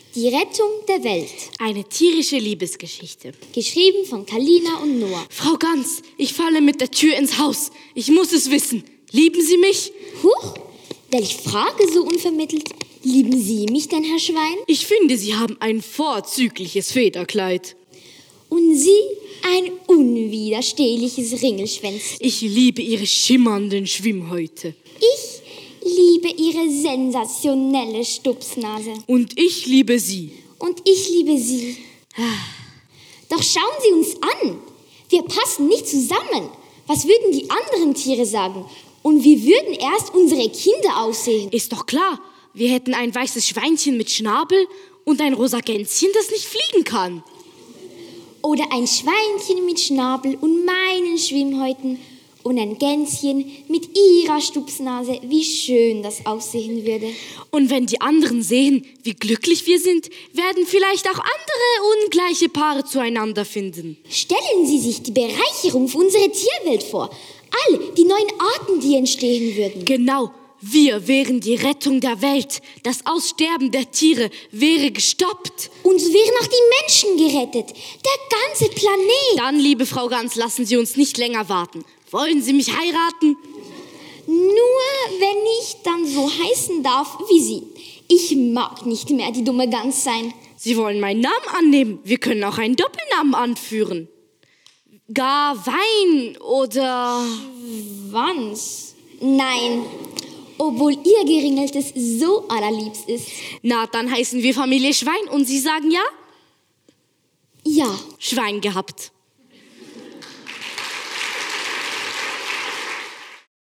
Die Rettung der Welt. Eine tierische Liebesgeschichte. Geschrieben von Kalina und Noah. Frau Gans, ich falle mit der Tür ins Haus. Ich muss es wissen. Lieben Sie mich? Huch, welch Frage so unvermittelt. Lieben Sie mich denn, Herr Schwein? Ich finde, Sie haben ein vorzügliches Federkleid. Und Sie ein unwiderstehliches Ringelschwänzchen. Ich liebe Ihre schimmernden Schwimmhäute. Ich liebe Ihre sensationelle Stupsnase. Und ich liebe Sie. Und ich liebe Sie. Doch schauen Sie uns an. Wir passen nicht zusammen. Was würden die anderen Tiere sagen? Und wie würden erst unsere Kinder aussehen? Ist doch klar, wir hätten ein weißes Schweinchen mit Schnabel und ein rosa Gänschen, das nicht fliegen kann. Oder ein Schweinchen mit Schnabel und meinen Schwimmhäuten und ein Gänschen mit ihrer Stupsnase. Wie schön das aussehen würde. Und wenn die anderen sehen, wie glücklich wir sind, werden vielleicht auch andere ungleiche Paare zueinander finden. Stellen Sie sich die Bereicherung für unsere Tierwelt vor. All die neuen Arten, die entstehen würden. Genau, wir wären die Rettung der Welt. Das Aussterben der Tiere wäre gestoppt. Und so wären auch die Menschen gerettet. Der ganze Planet. Dann, liebe Frau Gans, lassen Sie uns nicht länger warten. Wollen Sie mich heiraten? Nur wenn ich dann so heißen darf wie Sie. Ich mag nicht mehr die dumme Gans sein. Sie wollen meinen Namen annehmen. Wir können auch einen Doppelnamen anführen. Gar Wein oder... Schwanz. Nein, obwohl Ihr Geringeltes so allerliebst ist. Na, dann heißen wir Familie Schwein und Sie sagen ja? Ja. Schwein gehabt.